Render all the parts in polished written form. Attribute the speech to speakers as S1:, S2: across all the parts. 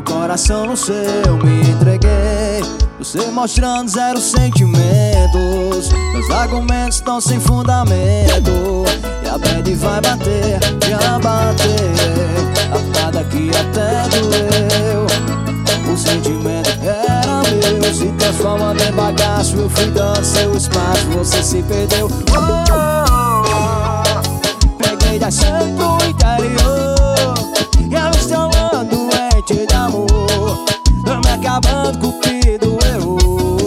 S1: coração no seu me entreguei. Você mostrando zero sentimentos, meus argumentos estão sem fundamento. E a bad vai bater, já bateu. A fada que até doeu. O sentimento era meu, se transformando em bagaço. Eu fui dando seu espaço, você se perdeu. Peguei da Santo pro interior, e ela está amando doente de amor. Tô me acabando com o que doeu.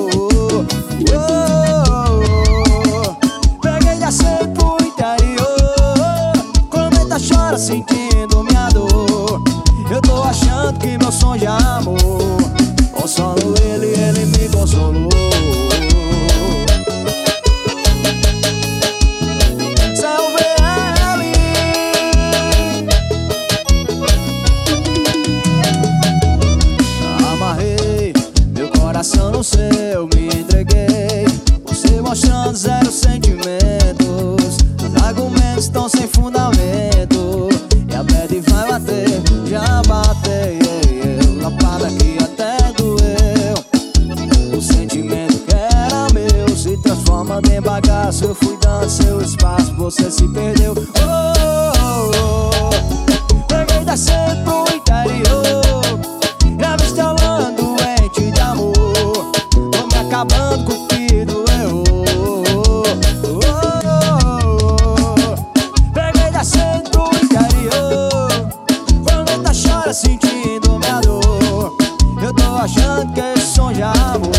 S1: Peguei da Santo pro interior, quando ele chora sentindo minha dor. Eu tô achando que meu som já amou. Consolo ele me consolou. Amarrei meu coração no seu, me entreguei. Você mostrando zero sentimentos, os argumentos estão sem fundamento. E a bad vai bater, já batei. Lapada que até doeu. O sentimento que era meu se transformando em bagaço. Eu fui dando seu espaço, você se perdeu. Peguei da Santo pro interior, e a vista rolando doente de amor. Tô me acabando com o que doeu. Peguei da Santo pro interior, quando ele chora sentindo minha dor. Eu tô achando que esse som já amou.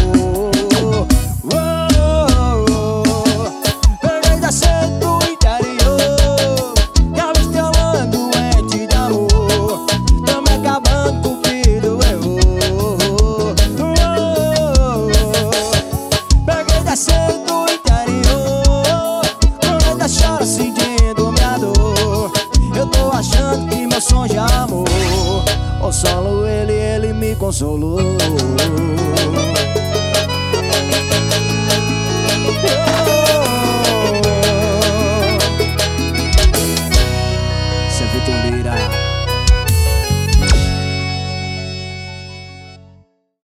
S1: Peguei da Santo pro interior, e a vista rolando doente de amor. Tô me acabando com o que doeu. Peguei da Santo pro interior, quando ele chora sentindo minha dor. Eu tô achando que meu som já amou. Consolo ele me consolou.